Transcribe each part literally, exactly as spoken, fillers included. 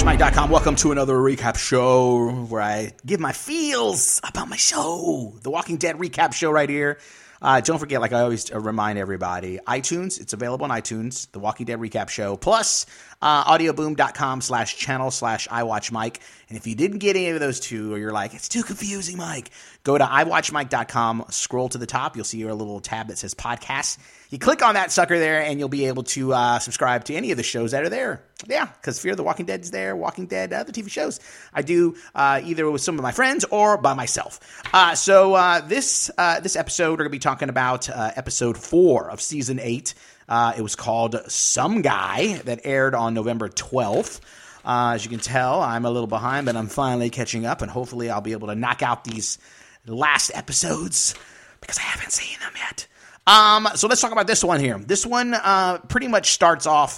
Mike dot com. Welcome to another recap show where I give my feels about my show. The Walking Dead recap show right here. Uh, don't forget, like I always remind everybody, iTunes, it's available on iTunes, The Walking Dead recap show, plus uh, audioboom.com slash channel slash iWatchMike. And if you didn't get any of those two, or you're like, it's too confusing, Mike, go to i watch mike dot com, scroll to the top, you'll see your little tab that says podcasts. You click on that sucker there, and you'll be able to uh, subscribe to any of the shows that are there. Yeah, because Fear the Walking Dead is there, Walking Dead, other T V shows. I do uh, either with some of my friends or by myself. Uh, so uh, this uh, this episode, we're going to be talking about uh, episode four of season eight. Uh, it was called Some Guy, that aired on November twelfth. Uh, as you can tell, I'm a little behind, but I'm finally catching up, and hopefully I'll be able to knock out these last episodes because I haven't seen them yet. Um, so let's talk about this one here. This one uh, pretty much starts off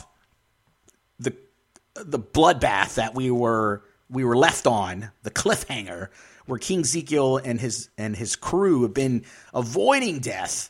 the the bloodbath that we were we were left on, the cliffhanger, where King Ezekiel and his and his crew have been avoiding death.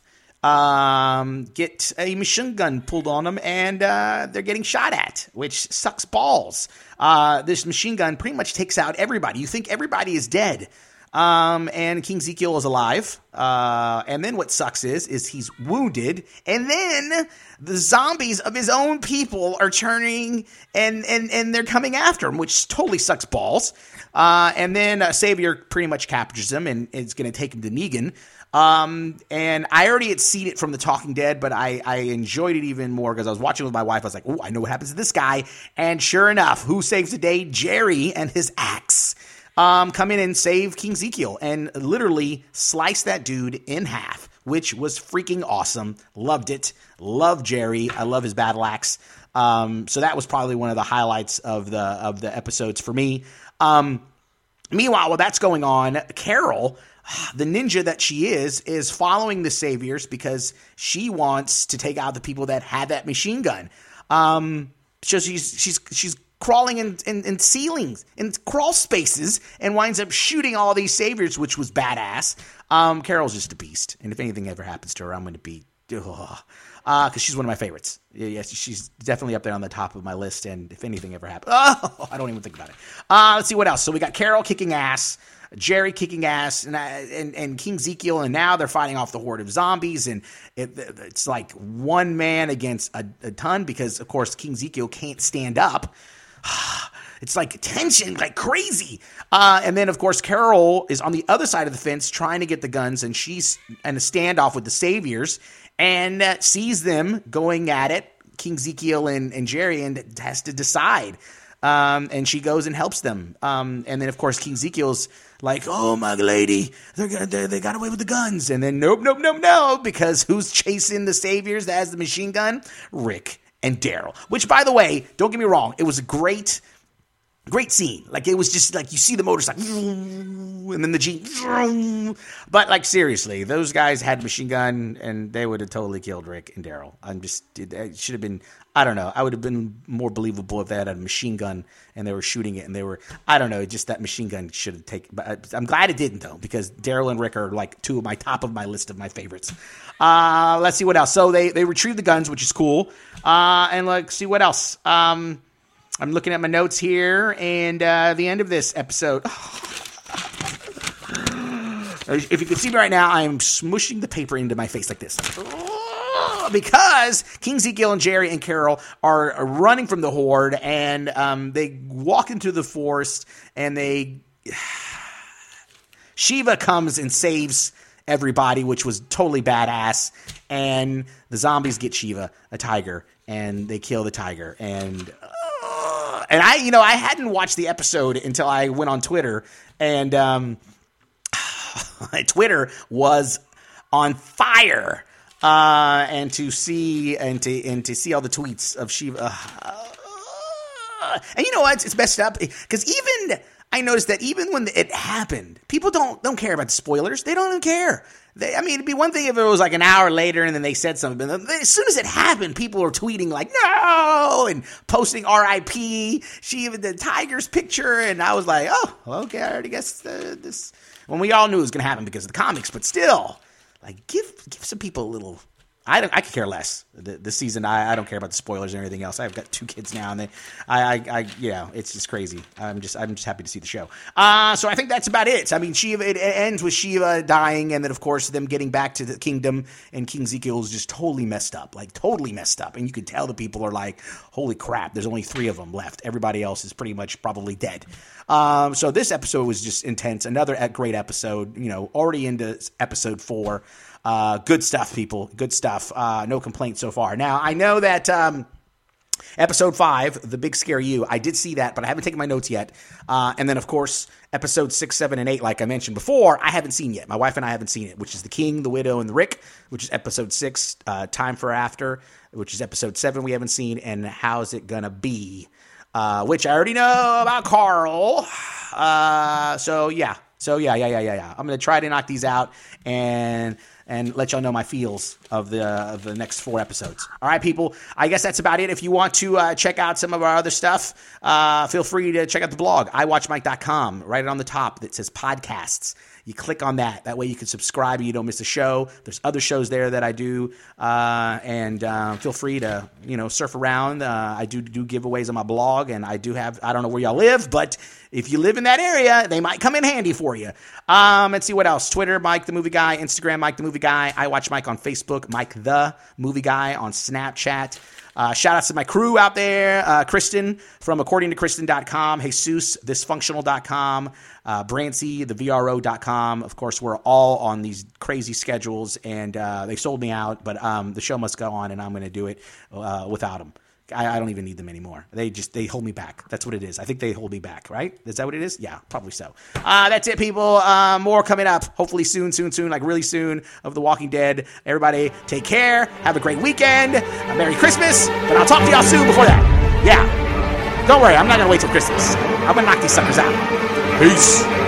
Um, get a machine gun pulled on them, and uh, they're getting shot at, which sucks balls. Uh, this machine gun pretty much takes out everybody. You think everybody is dead. Um, and King Ezekiel is alive. Uh, and then what sucks is, is he's wounded. And then the zombies of his own people are turning and, and, and they're coming after him, which totally sucks balls. Uh, and then uh, Savior pretty much captures him and is going to take him to Negan. Um, and I already had seen it from The Talking Dead, but I, I enjoyed it even more because I was watching with my wife. I was like, oh, I know what happens to this guy. And sure enough, who saves the day? Jerry and his axe. Um, come in and save King Ezekiel and literally slice that dude in half, which was freaking awesome. Loved it. Love Jerry. I love his battle axe. Um, so that was probably one of the highlights of the of the episodes for me. Um, meanwhile, while that's going on, Carol, the ninja that she is, is following the Saviors because she wants to take out the people that had that machine gun. Um, so she's she's she's. crawling in, in, in ceilings, in crawl spaces, and winds up shooting all these Saviors, which was badass. Um, Carol's just a beast, and if anything ever happens to her, I'm going to be, because uh, she's one of my favorites. Yeah, yeah, she's definitely up there on the top of my list, and if anything ever happens, oh, I don't even think about it. Uh, let's see what else. So we got Carol kicking ass, Jerry kicking ass, and, and and King Ezekiel, and now they're fighting off the horde of zombies, and it, it's like one man against a, a ton, because, of course, King Ezekiel can't stand up. It's like tension, like crazy. Uh, and then, of course, Carol is on the other side of the fence trying to get the guns, and she's in a standoff with the Saviors and uh, sees them going at it, King Ezekiel and, and Jerry, and has to decide. Um, and she goes and helps them. Um, and then, of course, King Ezekiel's like, oh, my lady, they're gonna, they they got away with the guns. And then, nope, nope, nope, no, because who's chasing the Saviors that has the machine gun? Rick and Daryl, which, by the way, don't get me wrong, it was a great, great scene. Like, it was just like, you see the motorcycle, and then the Jeep, but like, seriously, those guys had a machine gun, and they would have totally killed Rick and Daryl. I'm just, it should have been, I don't know, I would have been more believable if they had a machine gun, and they were shooting it, and they were, I don't know, just that machine gun should have taken, but I'm glad it didn't, though, because Daryl and Rick are like two of my top of my list of my favorites. Uh, let's see what else. So they, they retrieve the guns, which is cool. Uh, and let's see what else. Um, I'm looking at my notes here, and uh, the end of this episode. If you can see me right now, I am smushing the paper into my face like this. Because King Ezekiel and Jerry and Carol are running from the horde, and um, they walk into the forest, and they Shiva comes and saves everybody, which was totally badass. And the zombies get Shiva, a tiger, and they kill the tiger. And uh, and I, you know, I hadn't watched the episode until I went on Twitter, and um, Twitter was on fire. Uh, and to see and to and to see all the tweets of Shiva, uh, and you know what? It's messed up because even I noticed that even when it happened, people don't don't care about the spoilers. They don't even care. They, I mean, it'd be one thing if it was like an hour later and then they said something. But as soon as it happened, people were tweeting like "no" and posting R I P Shiva, the tiger's picture, and I was like, oh, okay, I already guessed uh, this. When we all knew it was going to happen because of the comics, but still. Like, give give some people a little, I don't, I could care less. The, the season, I, I don't care about the spoilers or anything else. I've got two kids now, and they, I, I, I, yeah, it's just crazy. I'm just, I'm just happy to see the show. Uh, so I think that's about it. I mean, Shiva, it, it ends with Shiva dying, and then of course them getting back to the kingdom, and King Ezekiel is just totally messed up, like totally messed up, and you can tell the people are like, holy crap, there's only three of them left. Everybody else is pretty much probably dead. Um, so this episode was just intense. Another great episode. You know, already into episode four. Uh, good stuff, people. Good stuff. Uh, no complaints so far. Now, I know that um, episode five, The Big Scare You, I did see that, but I haven't taken my notes yet. Uh, and then, of course, episode six, seven, and eight, like I mentioned before, I haven't seen yet. My wife and I haven't seen it, which is The King, The Widow, and The Rick, which is episode six, uh, Time for After, which is episode seven we haven't seen, and How's It Gonna Be, uh, which I already know about Carl. Uh, so, yeah. So, yeah, yeah, yeah, yeah, yeah. I'm going to try to knock these out and... and let y'all know my feels of the of the next four episodes. All right, people, I guess that's about it. If you want to uh, check out some of our other stuff, uh, feel free to check out the blog, i watch mike dot com, right on the top that says podcasts. You click on that. That way you can subscribe and you don't miss a show. There's other shows there that I do, uh, and uh, feel free to, you know, surf around. Uh, I do do giveaways on my blog, and I do have, I don't know where y'all live, but if you live in that area, they might come in handy for you. Um, let's see what else. Twitter, Mike the Movie Guy. Instagram, Mike the Movie Guy. I Watch Mike on Facebook. Mike the Movie Guy on Snapchat. Uh, shout outs to my crew out there. Uh, Kristen from according to kristen dot com. Jesus, this functional dot com. Uh, Brancy, the V R O dot com. Of course, we're all on these crazy schedules, and uh, they sold me out, but um, the show must go on, and I'm going to do it uh, without them. I, I don't even need them anymore. They just, they hold me back. That's what it is. I think they hold me back, right? Is that what it is? Yeah, probably so. Uh, that's it, people. Uh, more coming up. Hopefully soon, soon, soon, like really soon, of The Walking Dead. Everybody take care. Have a great weekend. A Merry Christmas. But I'll talk to y'all soon before that. Yeah. Don't worry. I'm not going to wait till Christmas. I'm going to knock these suckers out. Peace.